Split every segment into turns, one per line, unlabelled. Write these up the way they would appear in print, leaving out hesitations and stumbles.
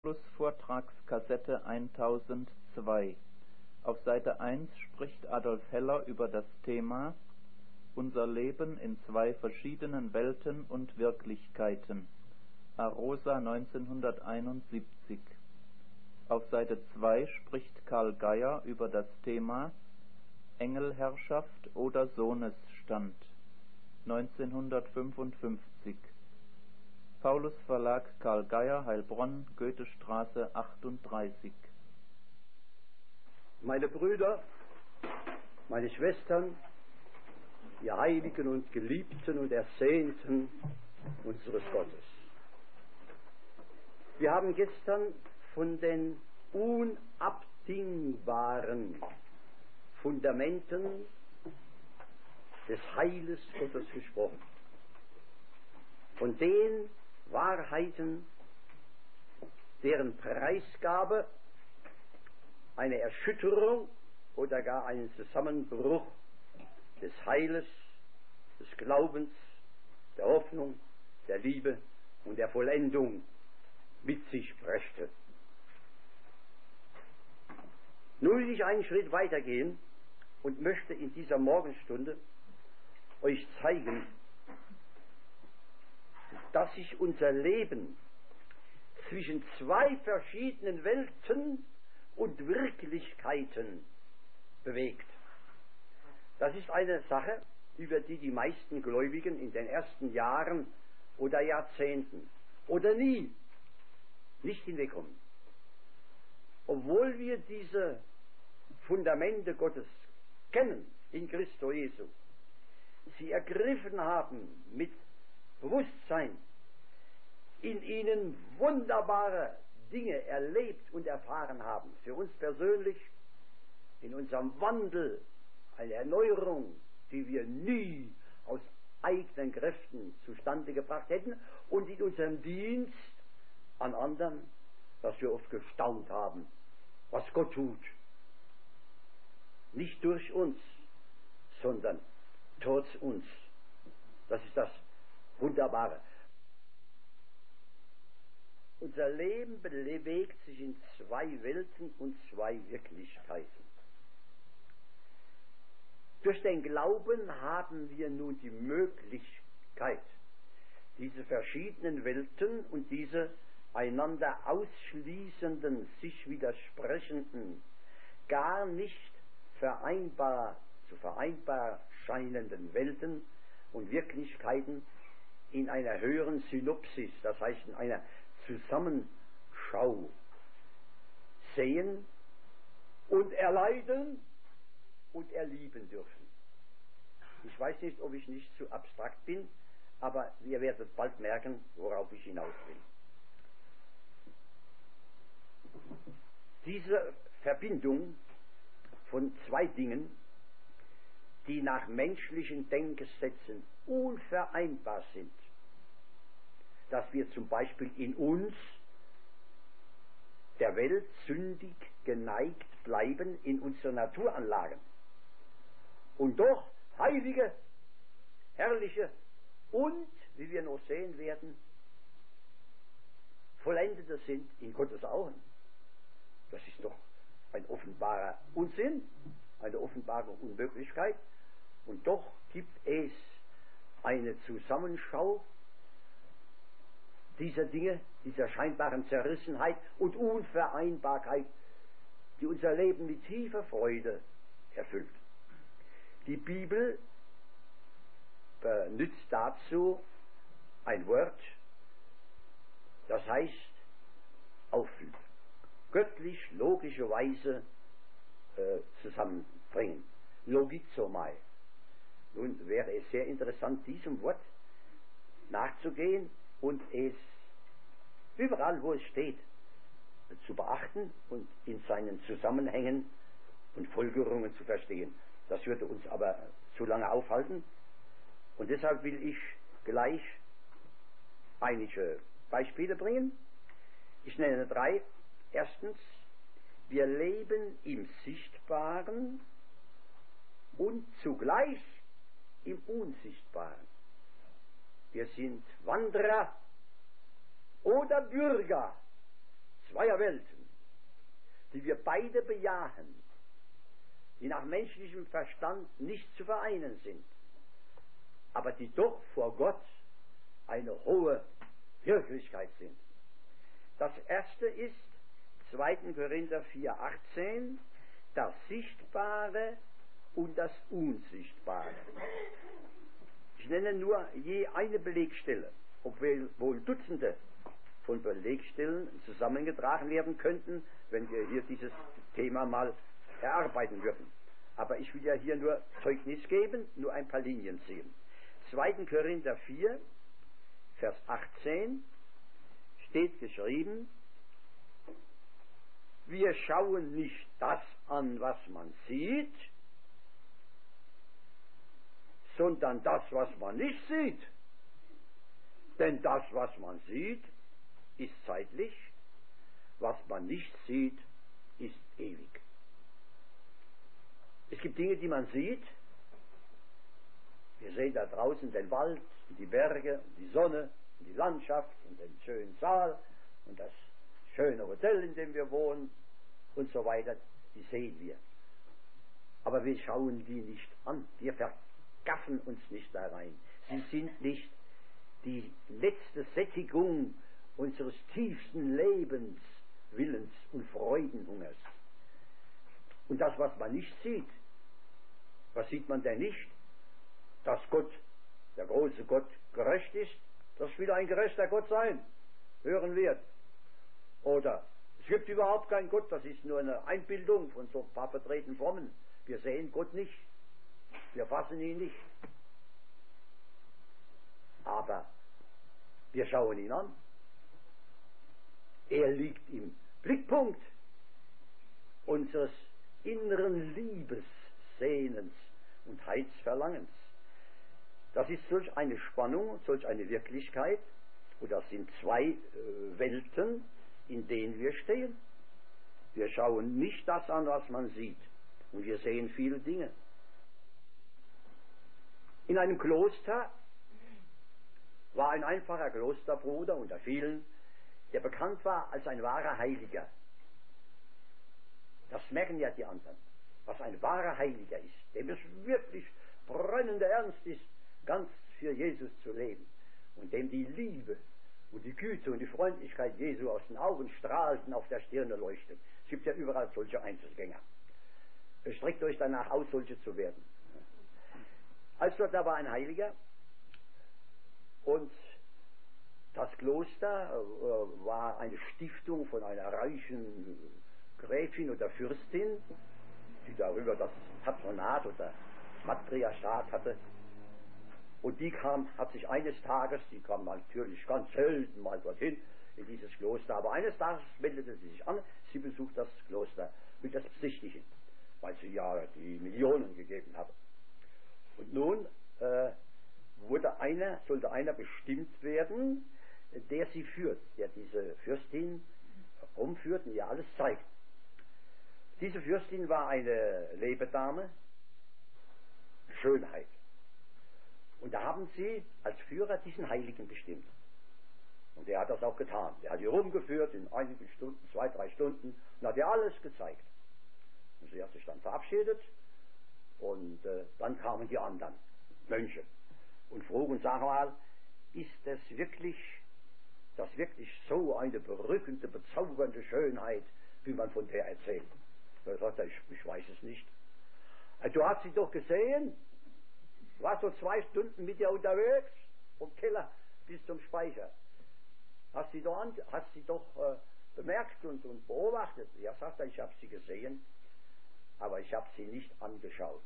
Vortragskassette 1002. Auf Seite 1 spricht Adolf Heller über das Thema Unser Leben in zwei verschiedenen Welten und Wirklichkeiten. Arosa 1971. Auf Seite 2 spricht Karl Geier über das Thema Engelherrschaft oder Sohnesstand 1955. Paulus Verlag, Karl Geier, Heilbronn, Goethestraße 38.
Meine Brüder, meine Schwestern, ihr Heiligen und Geliebten und Ersehnten unseres Gottes. Wir haben gestern von den unabdingbaren Fundamenten des Heiles Gottes gesprochen. Von den Wahrheiten, deren Preisgabe eine Erschütterung oder gar einen Zusammenbruch des Heiles, des Glaubens, der Hoffnung, der Liebe und der Vollendung mit sich brächte. Nun will ich einen Schritt weitergehen und möchte in dieser Morgenstunde euch zeigen, dass sich unser Leben zwischen zwei verschiedenen Welten und Wirklichkeiten bewegt. Das ist eine Sache, über die die meisten Gläubigen in den ersten Jahren oder Jahrzehnten oder nie nicht hinwegkommen. Obwohl wir diese Fundamente Gottes kennen in Christo Jesu, sie ergriffen haben mit Bewusstsein, in ihnen wunderbare Dinge erlebt und erfahren haben. Für uns persönlich, in unserem Wandel, eine Erneuerung, die wir nie aus eigenen Kräften zustande gebracht hätten, und in unserem Dienst an anderen, dass wir oft gestaunt haben, was Gott tut. Nicht durch uns, sondern trotz uns. Das ist das Wunderbare. Unser Leben bewegt sich in zwei Welten und zwei Wirklichkeiten. Durch den Glauben haben wir nun die Möglichkeit, diese verschiedenen Welten und diese einander ausschließenden, sich widersprechenden, gar nicht vereinbar scheinenden Welten und Wirklichkeiten in einer höheren Synopsis, das heißt in einer Zusammenschau, sehen und erleiden und erlieben dürfen. Ich weiß nicht, ob ich nicht zu abstrakt bin, aber ihr werdet bald merken, worauf ich hinaus will. Diese Verbindung von zwei Dingen, die nach menschlichen Denkgesetzen unvereinbar sind, dass wir zum Beispiel in uns, der Welt, sündig geneigt bleiben in unseren Naturanlagen und doch heilige, herrliche und, wie wir noch sehen werden, vollendete sind in Gottes Augen. Das ist doch ein offenbarer Unsinn, eine offenbare Unmöglichkeit, und doch gibt es eine Zusammenschau dieser Dinge, dieser scheinbaren Zerrissenheit und Unvereinbarkeit, die unser Leben mit tiefer Freude erfüllt. Die Bibel benutzt dazu ein Wort, das heißt auf göttlich logische Weise zusammenbringen. Logizomai. Nun wäre es sehr interessant, diesem Wort nachzugehen und es überall, wo es steht, zu beachten und in seinen Zusammenhängen und Folgerungen zu verstehen. Das würde uns aber zu lange aufhalten, und deshalb will ich gleich einige Beispiele bringen. Ich nenne 3. Erstens, wir leben im Sichtbaren und zugleich im Unsichtbaren. Wir sind Wanderer oder Bürger Welten, die wir beide bejahen, die nach menschlichem Verstand nicht zu vereinen sind, aber die doch vor Gott eine hohe Wirklichkeit sind. Das erste ist 2. Korinther 4,18, das Sichtbare und das Unsichtbare. Ich nenne nur je eine Belegstelle, obwohl wohl Dutzende von Belegstellen zusammengetragen werden könnten, wenn wir hier dieses Thema mal erarbeiten würden. Aber ich will ja hier nur Zeugnis geben, nur ein paar Linien ziehen. 2. Korinther 4, Vers 18 steht geschrieben, wir schauen nicht das an, was man sieht, sondern das, was man nicht sieht. Denn das, was man sieht, ist zeitlich, was man nicht sieht, ist ewig. Es gibt Dinge, die man sieht. Wir sehen da draußen den Wald, und die Berge, und die Sonne, und die Landschaft, und den schönen Saal, und das schöne Hotel, in dem wir wohnen, und so weiter. Die sehen wir. Aber wir schauen die nicht an. Wir vergaffen uns nicht da rein. Sie sind nicht die letzte Sättigung unseres tiefsten Lebens, Willens und Freudenhungers. Und das, was man nicht sieht, was sieht man denn nicht? Dass Gott, der große Gott, gerecht ist, das will ein gerechter Gott sein, hören wir. Oder es gibt überhaupt keinen Gott, das ist nur eine Einbildung von so ein paar verdrehten Frommen. Wir sehen Gott nicht, wir fassen ihn nicht. Aber wir schauen ihn an. Er liegt im Blickpunkt unseres inneren Liebessehnens und Heilsverlangens. Das ist solch eine Spannung, solch eine Wirklichkeit, und das sind zwei Welten, in denen wir stehen. Wir schauen nicht das an, was man sieht, und wir sehen viele Dinge. In einem Kloster war ein einfacher Klosterbruder unter vielen, der bekannt war als ein wahrer Heiliger. Das merken ja die anderen, was ein wahrer Heiliger ist, dem es wirklich brennender Ernst ist, ganz für Jesus zu leben, und dem die Liebe und die Güte und die Freundlichkeit Jesu aus den Augen strahlt und auf der Stirne leuchtet. Es gibt ja überall solche Einzelgänger. Streckt euch danach aus, solche zu werden. Also da war ein Heiliger, und das Kloster war eine Stiftung von einer reichen Gräfin oder Fürstin, die darüber das Patronat oder Matriarchat hatte. Und die hat sich eines Tages, die kam natürlich ganz selten mal dorthin, in dieses Kloster, aber eines Tages meldete sie sich an, sie besucht das Kloster, will das besichtigen, weil sie ja die Millionen gegeben hatte. Und nun sollte einer bestimmt werden, der sie führt, der diese Fürstin umführt und ihr alles zeigt. Diese Fürstin war eine Lebedame, Schönheit. Und da haben sie als Führer diesen Heiligen bestimmt. Und der hat das auch getan. Der hat sie rumgeführt in einigen Stunden, 2, 3 Stunden, und hat ihr alles gezeigt. Und sie hat sich dann verabschiedet, und dann kamen die anderen Mönche und frugen, sag mal, ist das wirklich so eine berückende, bezaubernde Schönheit, wie man von der erzählt? Da sagt er, ich weiß es nicht. Du hast sie doch gesehen, du warst so 2 Stunden mit ihr unterwegs, vom Keller bis zum Speicher. Hast sie doch bemerkt und beobachtet? Ja, sagt er, ich habe sie gesehen, aber ich habe sie nicht angeschaut.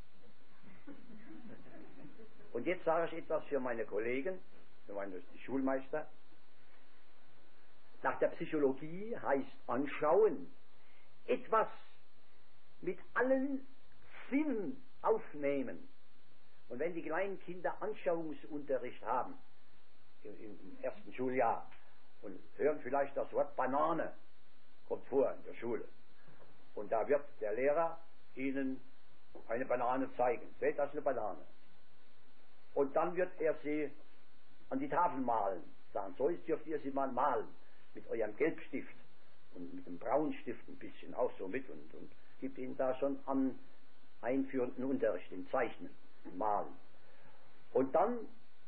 Und jetzt sage ich etwas für meine Kollegen, für meine Schulmeister. Nach der Psychologie heißt anschauen, etwas mit allen Sinnen aufnehmen. Und wenn die kleinen Kinder Anschauungsunterricht haben, im ersten Schuljahr, und hören vielleicht das Wort Banane, kommt vor in der Schule, und da wird der Lehrer ihnen eine Banane zeigen. Seht, das ist eine Banane. Und dann wird er sie an die Tafel malen, sagen, so dürft ihr sie mal malen, mit eurem Gelbstift und Braunstift ein bisschen auch so mit und gibt ihnen da schon an einführenden Unterricht im Zeichnen, im Malen. Und dann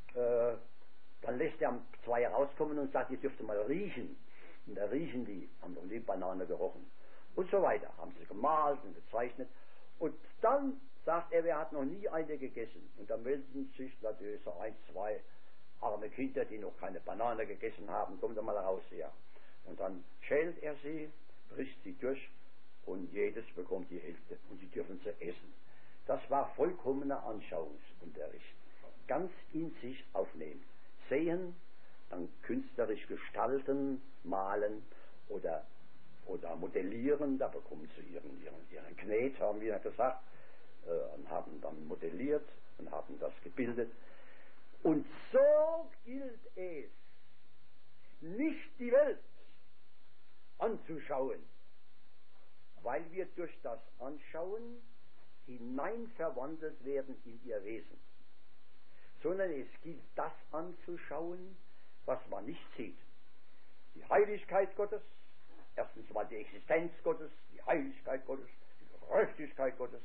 lässt er zwei rauskommen und sagt, ihr dürft mal riechen. Und da riechen die, haben noch nie Banane gerochen. Und so weiter. Haben sie gemalt und gezeichnet. Und dann sagt er, wer hat noch nie eine gegessen? Und da melden sich natürlich so ein, zwei arme Kinder, die noch keine Banane gegessen haben. Kommt doch mal raus her. Und dann schält er sie, bricht sie durch und jedes bekommt die Hälfte. Und sie dürfen sie essen. Das war vollkommener Anschauungsunterricht. Ganz in sich aufnehmen. Sehen, dann künstlerisch gestalten, malen oder modellieren, da bekommen sie ihren Knet, haben wir gesagt, und haben dann modelliert und haben das gebildet. Und so gilt es, nicht die Welt anzuschauen, weil wir durch das Anschauen hineinverwandelt werden in ihr Wesen, sondern es gilt das anzuschauen, was man nicht sieht. Die Heiligkeit Gottes, erstens mal die Existenz Gottes, die Heiligkeit Gottes, die Gerechtigkeit Gottes,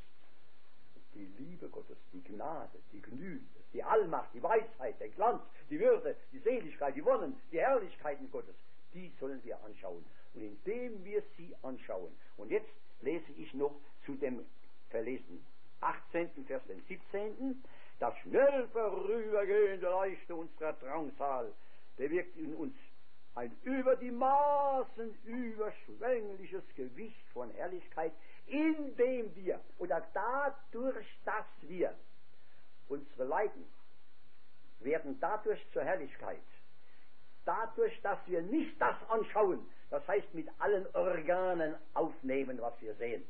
die Liebe Gottes, die Gnade, die Gnüde, die Allmacht, die Weisheit, der Glanz, die Würde, die Seligkeit, die Wonnen, die Herrlichkeiten Gottes, die sollen wir anschauen. Und indem wir sie anschauen, und jetzt lese ich noch zu dem verlesenen 18. Vers, den 17. Das schnell vorübergehende Leuchte unserer Drangsal bewirkt in uns ein über die Maßen überschwängliches Gewicht von Herrlichkeit, indem wir oder dadurch, dass wir unsere Leiden werden dadurch zur Herrlichkeit, dadurch, dass wir nicht das anschauen, das heißt mit allen Organen aufnehmen, was wir sehen,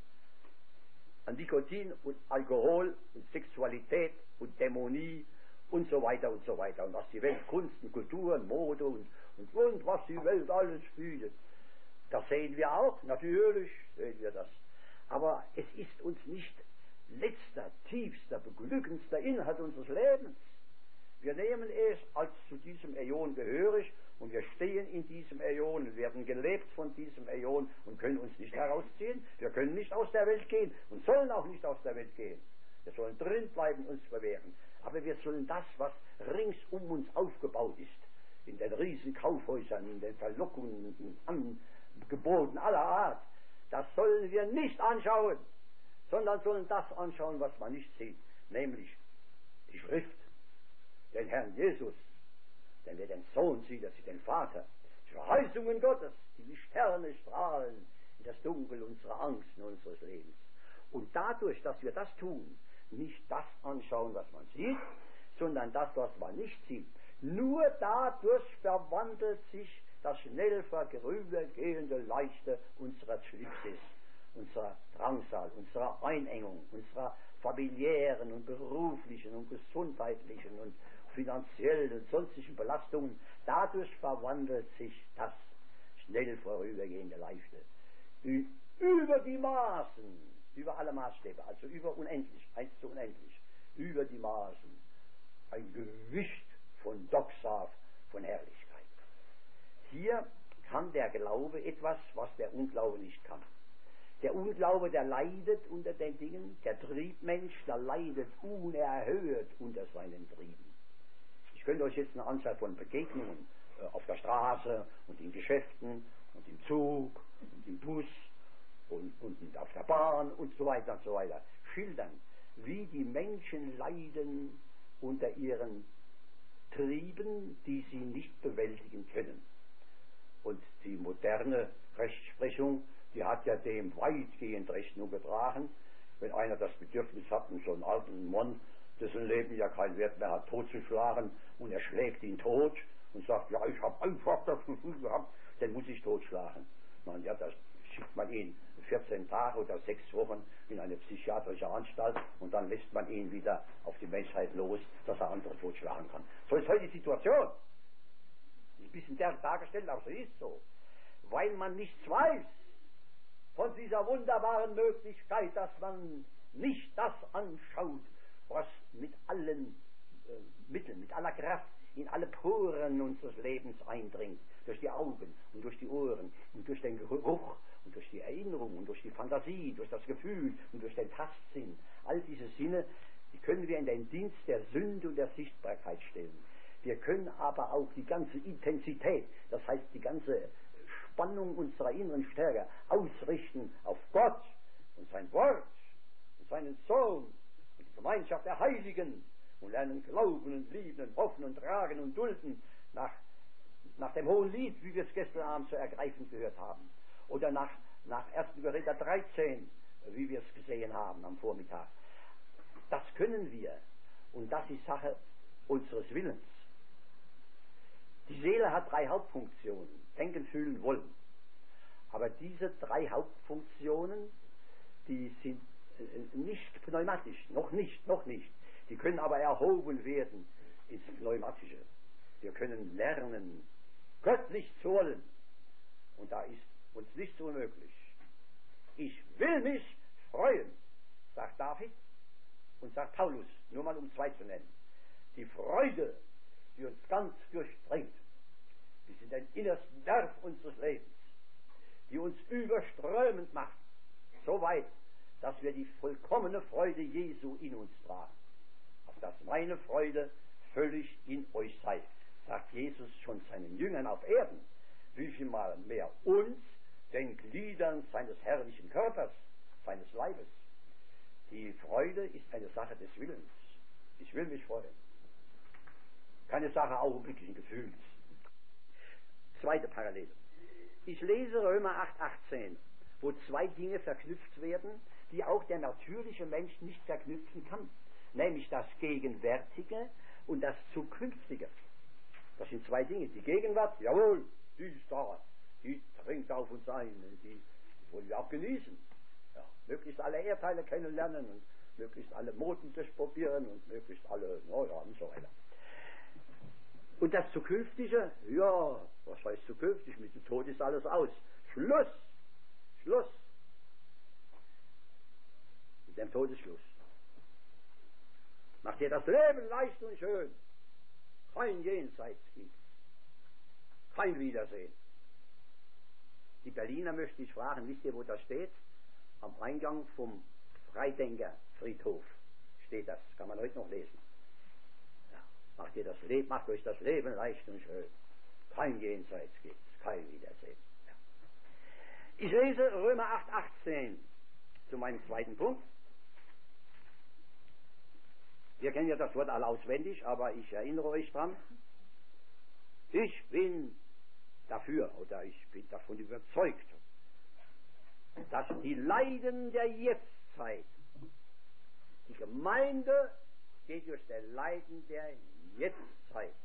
an Nikotin und Alkohol und Sexualität und Dämonie und so weiter und so weiter. Und was die Welt, Kunst und Kultur und Mode und was die Welt alles bietet. Das sehen wir auch, natürlich sehen wir das. Aber es ist uns nicht letzter, tiefster, beglückendster Inhalt unseres Lebens. Wir nehmen es als zu diesem Äon gehörig und wir stehen in diesem Äon, werden gelebt von diesem Äon und können uns nicht herausziehen. Wir können nicht aus der Welt gehen und sollen auch nicht aus der Welt gehen. Wir sollen drin bleiben, uns bewähren. Aber wir sollen das, was rings um uns aufgebaut ist, in den riesen Kaufhäusern, in den Verlockungen, in Angeboten aller Art, das sollen wir nicht anschauen, sondern sollen das anschauen, was man nicht sieht, nämlich die Schrift, den Herrn Jesus, denn wer den Sohn sieht, der sieht den Vater, die Verheißungen Gottes, die wie Sterne strahlen in das Dunkel unserer Angst und unseres Lebens. Und dadurch, dass wir das tun, nicht das anschauen, was man sieht, sondern das, was man nicht sieht, nur dadurch verwandelt sich das schnell vorübergehende Leichte unserer Schlipsis, unserer Drangsal, unserer Einengung, unserer familiären und beruflichen und gesundheitlichen und finanziellen und sonstigen Belastungen. Dadurch verwandelt sich das schnell vorübergehende Leichte über die Maßen, über alle Maßstäbe, also über unendlich, 1 zu unendlich, über die Maßen, ein Gewicht von Doxa, von Herrlichkeit. Hier kann der Glaube etwas, was der Unglaube nicht kann. Der Unglaube, der leidet unter den Dingen, der Triebmensch, der leidet unerhört unter seinen Trieben. Ich könnte euch jetzt eine Anzahl von Begegnungen auf der Straße und in Geschäften und im Zug und im Bus und auf der Bahn und so weiter schildern, wie die Menschen leiden unter ihren Trieben, die sie nicht bewältigen können. Und die moderne Rechtsprechung, die hat ja dem weitgehend Rechnung getragen. Wenn einer das Bedürfnis hat, so einen alten Mann, dessen Leben ja keinen Wert mehr hat, totzuschlagen, und er schlägt ihn tot und sagt, ja, ich habe einfach das Gefühl gehabt, den muss ich totschlagen. Man, ja, das schickt man ihn 14 Tage oder 6 Wochen in eine psychiatrische Anstalt und dann lässt man ihn wieder auf die Menschheit los, dass er andere totschlagen kann. So ist heute die Situation. Ist ein bisschen dargestellt, aber so ist so. Weil man nichts weiß von dieser wunderbaren Möglichkeit, dass man nicht das anschaut, was mit allen Mitteln, mit aller Kraft in alle Poren unseres Lebens eindringt, durch die Augen und durch die Ohren und durch den Geruch und Fantasie, durch das Gefühl und durch den Tastsinn. All diese Sinne, die können wir in den Dienst der Sünde und der Sichtbarkeit stellen. Wir können aber auch die ganze Intensität, das heißt die ganze Spannung unserer inneren Stärke ausrichten auf Gott und sein Wort und seinen Sohn und die Gemeinschaft der Heiligen und lernen glauben und lieben und hoffen und tragen und dulden nach dem Hohen Lied, wie wir es gestern Abend so ergreifend gehört haben. Oder nach 1. Korinther 13, wie wir es gesehen haben am Vormittag. Das können wir. Und das ist Sache unseres Willens. Die Seele hat 3 Hauptfunktionen. Denken, fühlen, wollen. Aber diese 3 Hauptfunktionen, die sind nicht pneumatisch. Noch nicht. Die können aber erhoben werden ins Pneumatische. Wir können lernen, göttlich zu wollen. Und da ist uns nichts unmöglich. Ich will mich freuen, sagt David und sagt Paulus, nur mal um 2 zu nennen. Die Freude, die uns ganz durchdringt, bis in den innersten Nerv unseres Lebens, die uns überströmend macht, so weit, dass wir die vollkommene Freude Jesu in uns tragen. Auf dass meine Freude völlig in euch sei, sagt Jesus schon seinen Jüngern auf Erden, wie viel mal mehr uns, den Gliedern seines herrlichen Körpers, seines Leibes. Die Freude ist eine Sache des Willens. Ich will mich freuen. Keine Sache augenblicklichen Gefühls. Zweite Parallele. Ich lese Römer 8,18, wo 2 Dinge verknüpft werden, die auch der natürliche Mensch nicht verknüpfen kann. Nämlich das Gegenwärtige und das Zukünftige. Das sind 2 Dinge. Die Gegenwart, jawohl, die ist da. Die dringt auf uns ein. Die wollen wir auch genießen. Ja, möglichst alle Erdteile kennenlernen und möglichst alle Moden durchprobieren und möglichst alle, und so weiter. Und das Zukünftige, ja, was heißt zukünftig? Mit dem Tod ist alles aus. Schluss! Mit dem Tod ist Schluss. Macht dir das Leben leicht und schön. Kein Jenseits gibt. Kein Wiedersehen. Die Berliner möchte ich fragen, wisst ihr, wo das steht? Am Eingang vom Freidenkerfriedhof steht das. Kann man heute noch lesen. Macht euch das Leben leicht und schön. Kein Jenseits gibt's, kein Wiedersehen. Ja. Ich lese Römer 8,18 zu meinem zweiten Punkt. Wir kennen ja das Wort alle auswendig, aber ich erinnere euch dran. Ich bin dafür, oder ich bin davon überzeugt, dass die Leiden der Jetztzeit, die Gemeinde geht durch das Leiden der Jetztzeit.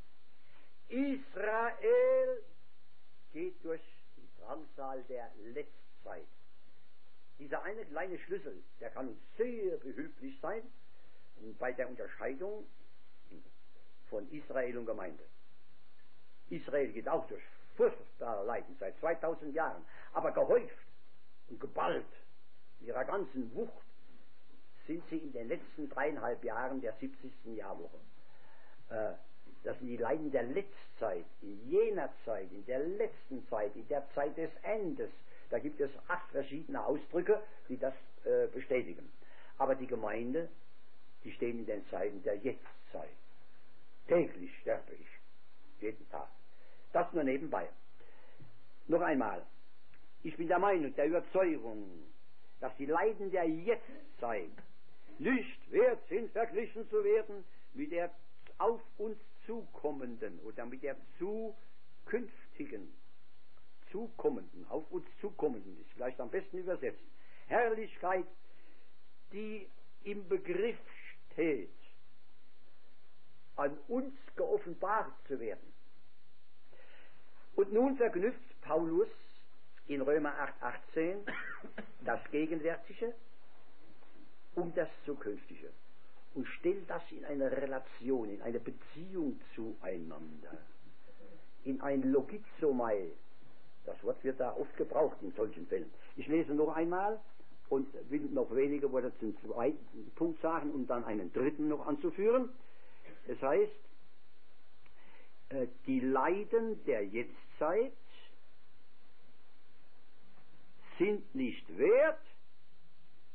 Israel geht durch die Drangsal der Letztzeit. Dieser eine kleine Schlüssel, der kann uns sehr behilflich sein bei der Unterscheidung von Israel und Gemeinde. Israel geht auch durch furchtbare Leiden seit 2000 Jahren, aber gehäuft und geballt in ihrer ganzen Wucht sind sie in den letzten 3,5 Jahren der 70. Jahrwoche. Das sind die Leiden der Letzzeit, in jener Zeit, in der letzten Zeit, in der Zeit des Endes. Da gibt es 8 verschiedene Ausdrücke, die das bestätigen. Aber die Gemeinde, die stehen in den Zeiten der Jetztzeit. Täglich sterbe ich, jeden Tag. Das nur nebenbei. Noch einmal, ich bin der Meinung, der Überzeugung, dass die Leiden der Jetztzeit nicht wert sind, verglichen zu werden mit der auf uns zukommenden oder mit der zukünftigen, auf uns zukommenden, ist vielleicht am besten übersetzt, Herrlichkeit, die im Begriff steht, an uns geoffenbart zu werden. Und nun verknüpft Paulus in Römer 8,18 das Gegenwärtige und das Zukünftige und stellt das in eine Relation, in eine Beziehung zueinander, in ein Logizomai. Das Wort wird da oft gebraucht in solchen Fällen. Ich lese noch einmal und will noch wenige Worte zum zweiten Punkt sagen, um dann einen dritten noch anzuführen. Es heißt, die Leiden der Jetztzeit sind nicht wert,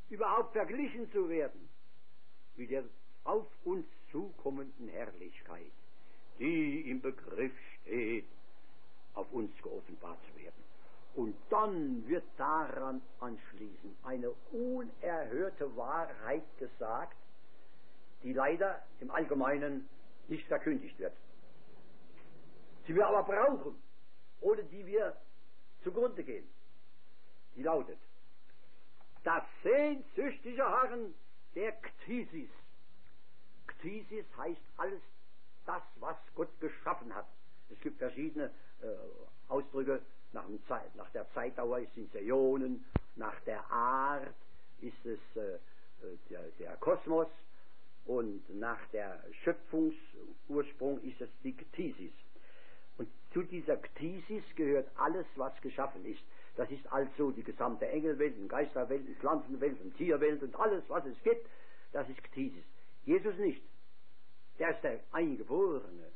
überhaupt verglichen zu werden mit der auf uns zukommenden Herrlichkeit, die im Begriff steht, auf uns geoffenbart zu werden. Und dann wird daran anschließend eine unerhörte Wahrheit gesagt, die leider im Allgemeinen nicht verkündigt wird, die wir aber brauchen, ohne die wir zugrunde gehen. Die lautet: das sehnsüchtige Harren der Ktisis. Ktisis heißt alles das, was Gott geschaffen hat. Es gibt verschiedene Ausdrücke. Nach der Zeitdauer ist es Äonen, nach der Art ist es der Kosmos und nach der Schöpfungsursprung ist es die Ktisis. Und zu dieser Ktisis gehört alles, was geschaffen ist. Das ist also die gesamte Engelwelt, die Geisterwelt, die Pflanzenwelt und Tierwelt und alles, was es gibt, das ist Ktisis. Jesus nicht. Der ist der Eingeborene.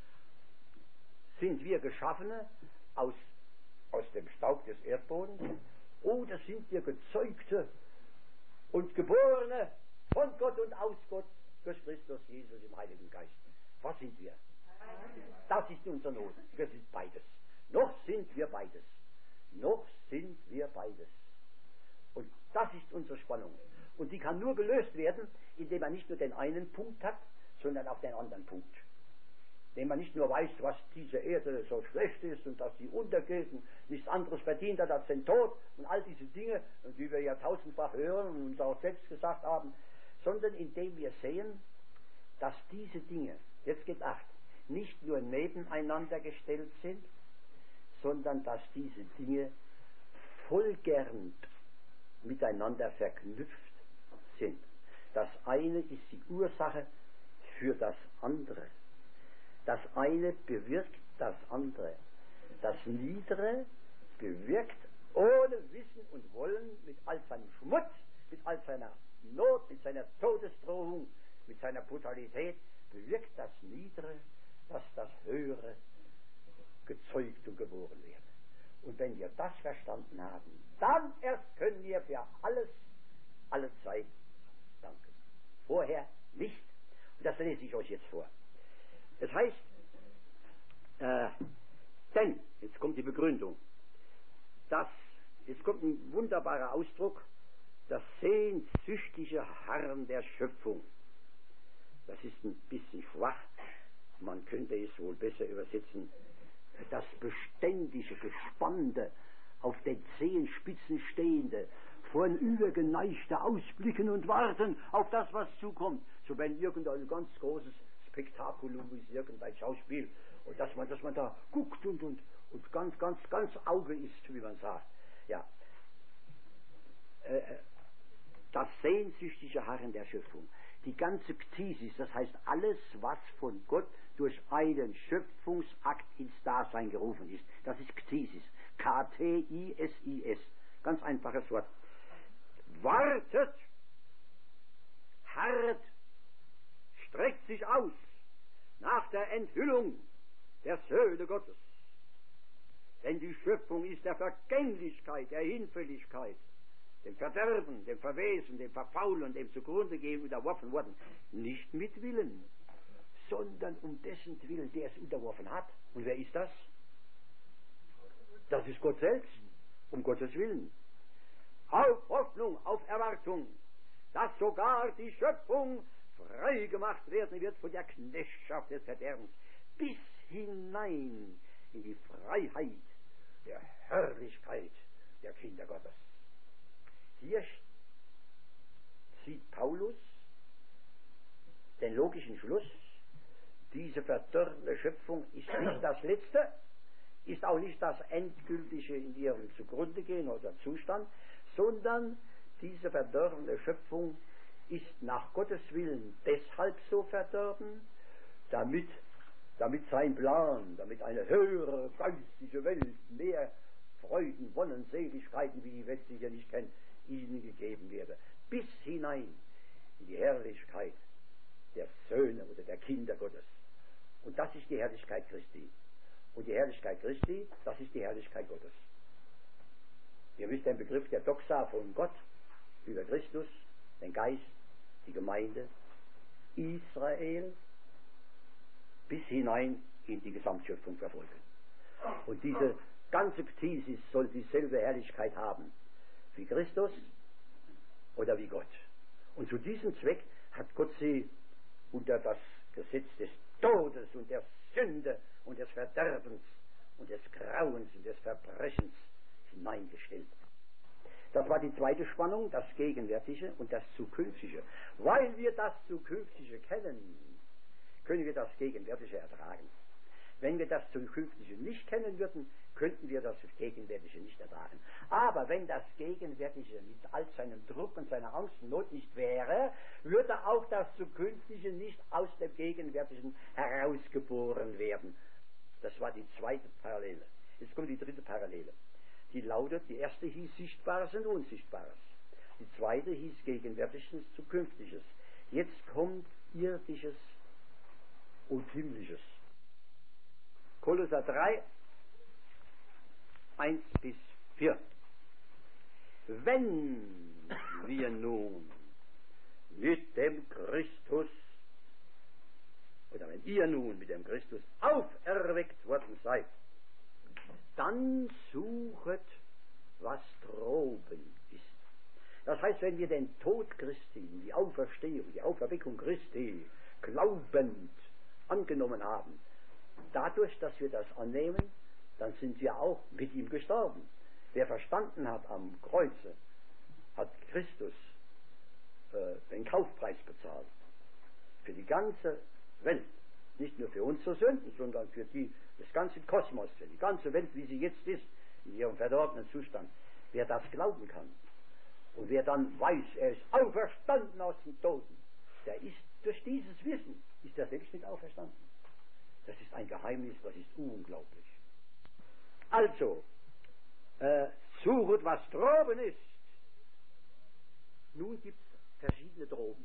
Sind wir Geschaffene aus dem Staub des Erdbodens? Oder sind wir Gezeugte und Geborene von Gott und aus Gott durch Christus Jesus im Heiligen Geist? Was sind wir? Das ist unser Not. Wir sind beides. Noch sind wir beides. Noch sind wir beides. Und das ist unsere Spannung. Und die kann nur gelöst werden, indem man nicht nur den einen Punkt hat, sondern auch den anderen Punkt. Indem man nicht nur weiß, was diese Erde so schlecht ist und dass sie untergeht und nichts anderes verdient hat als den Tod und all diese Dinge, die wir ja tausendfach hören und uns auch selbst gesagt haben, sondern indem wir sehen, dass diese Dinge, jetzt geht Acht, nicht nur nebeneinander gestellt sind, sondern dass diese Dinge folgernd miteinander verknüpft sind. Das eine ist die Ursache für das andere. Das eine bewirkt das andere. Das Niedere bewirkt ohne Wissen und Wollen, mit all seinem Schmutz, mit all seiner Not, mit seiner Todesdrohung, mit seiner Brutalität, bewirkt das Niedere, dass das Höhere gezeugt und geboren wird. Und wenn wir das verstanden haben, dann erst können wir für alles, alle Zeit danken. Vorher nicht. Und das lese ich euch jetzt vor. Es heißt, denn, jetzt kommt die Begründung, jetzt kommt ein wunderbarer Ausdruck, das sehnsüchtige Harren der Schöpfung. Das ist ein bisschen schwach, man könnte es wohl besser übersetzen, das beständige, gespannte, auf den Zehenspitzen stehende, vornübergeneigte Ausblicken und Warten auf das, was zukommt. So wenn irgendein ganz großes Spektakulum ist, irgendein Schauspiel, und dass man da guckt und ganz Auge ist, wie man sagt. Ja. Das sehnsüchtige Harren der Schöpfung. Die ganze Ktisis, das heißt alles, was von Gott durch einen Schöpfungsakt ins Dasein gerufen ist. Das ist Ktisis. K-T-I-S-I-S. Ganz einfaches Wort. Wartet, harret, streckt sich aus nach der Enthüllung der Söhne Gottes. Denn die Schöpfung ist der Vergänglichkeit, der Hinfälligkeit, dem Verderben, dem Verwesen, dem Verfaulen, dem zugrunde gehen unterworfen worden. Nicht mit Willen, sondern um dessen Willen, der es unterworfen hat. Und wer ist das? Das ist Gott selbst, um Gottes Willen. Auf Hoffnung, auf Erwartung, dass sogar die Schöpfung frei gemacht werden wird von der Knechtschaft des Verderbens, bis hinein in die Freiheit der Herrlichkeit der Kinder Gottes. Hier zieht Paulus den logischen Schluss, diese verdorbene Schöpfung ist nicht das Letzte, ist auch nicht das Endgültige in ihrem zugrunde gehen oder Zustand, sondern diese verdorbene Schöpfung ist nach Gottes Willen deshalb so verdorben, damit sein Plan, damit eine höhere geistige Welt, mehr Freuden, Wonnen, Seligkeiten, wie die Welt sie hier nicht kennt, ihnen gegeben werde, bis hinein in die Herrlichkeit der Söhne oder der Kinder Gottes. Und das ist die Herrlichkeit Christi. Und die Herrlichkeit Christi, das ist die Herrlichkeit Gottes. Ihr wisst den Begriff der Doxa von Gott, über Christus, den Geist, die Gemeinde, Israel, bis hinein in die Gesamtschöpfung verfolgen. Und diese ganze Phthisis soll dieselbe Herrlichkeit haben wie Christus oder wie Gott. Und zu diesem Zweck hat Gott sie unter das Gesetz des Todes und der Sünde und des Verderbens und des Grauens und des Verbrechens hineingestellt. Das war die zweite Spannung, das Gegenwärtige und das Zukünftige. Weil wir das Zukünftige kennen, können wir das Gegenwärtige ertragen. Wenn wir das Zukünftige nicht kennen würden, könnten wir das Gegenwärtige nicht ertragen. Aber wenn das Gegenwärtige mit all seinem Druck und seiner Angst und Not nicht wäre, würde auch das Zukünftige nicht aus dem Gegenwärtigen herausgeboren werden. Das war die zweite Parallele. Jetzt kommt die dritte Parallele. Die lautet, die erste hieß Sichtbares und Unsichtbares. Die zweite hieß Gegenwärtiges und Zukünftiges. Jetzt kommt Irdisches und Himmlisches. Kolosser 3, 1 bis 4. Wenn wir nun mit dem Christus, oder wenn ihr nun mit dem Christus auferweckt worden seid, dann suchet, was droben ist. Das heißt, wenn wir den Tod Christi, die Auferstehung, die Auferweckung Christi glaubend angenommen haben, dadurch, dass wir das annehmen, dann sind wir auch mit ihm gestorben. Wer verstanden hat am Kreuze, hat Christus den Kaufpreis bezahlt. Für die ganze Welt. Nicht nur für unsere Sünden, sondern für des ganzen Kosmos, für die ganze Welt, wie sie jetzt ist, in ihrem verdorbenen Zustand. Wer das glauben kann und wer dann weiß, er ist auferstanden aus dem Toten, der ist durch dieses Wissen, ist er selbst nicht auferstanden. Das ist ein Geheimnis, das ist unglaublich. Also, suchet, was droben ist. Nun gibt es verschiedene Droben.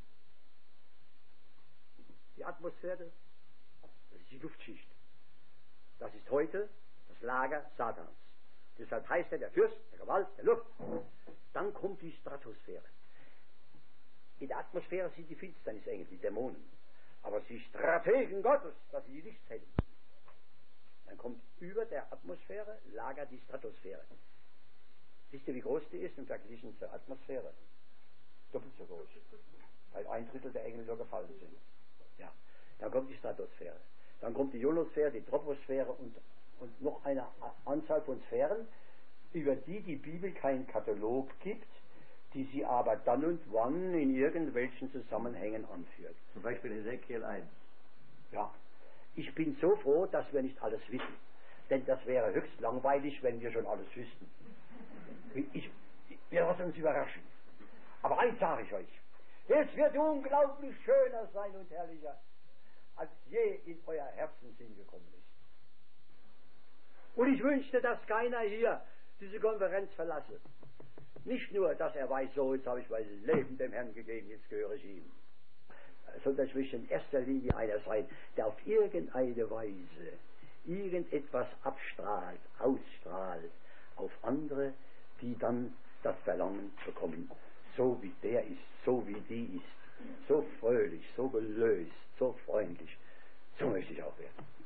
Die Atmosphäre, das ist die Luftschicht. Das ist heute das Lager Satans. Deshalb heißt er der Fürst der Gewalt der Luft. Dann kommt die Stratosphäre. In der Atmosphäre sind die Finsternisengel, die Dämonen. Aber sie Strategen Gottes, dass sie nichts hätten. Dann kommt über der Atmosphäre, Lager die Stratosphäre. Wisst ihr, wie groß die ist im Vergleich zur Atmosphäre? Doppelt so groß. Weil 1/3 der Engel so gefallen sind. Ja. Dann kommt die Stratosphäre. Dann kommt die Ionosphäre, die Troposphäre und noch eine Anzahl von Sphären, über die die Bibel keinen Katalog gibt, die sie aber dann und wann in irgendwelchen Zusammenhängen anführt.
Zum Beispiel Ezekiel 1.
Ja. Ich bin so froh, dass wir nicht alles wissen. Denn das wäre höchst langweilig, wenn wir schon alles wüssten. Wir lassen uns überraschen. Aber eins sage ich euch. Es wird unglaublich schöner sein und herrlicher, als je in euer Herzenssinn gekommen ist. Und ich wünschte, dass keiner hier diese Konferenz verlasse. Nicht nur, dass er weiß, so, jetzt habe ich mein Leben dem Herrn gegeben, jetzt gehöre ich ihm. Sondern ich möchte in erster Linie einer sein, der auf irgendeine Weise irgendetwas abstrahlt, ausstrahlt auf andere, die dann das Verlangen bekommen, so wie der ist, so wie die ist, so fröhlich, so gelöst, so freundlich. So möchte ich auch werden.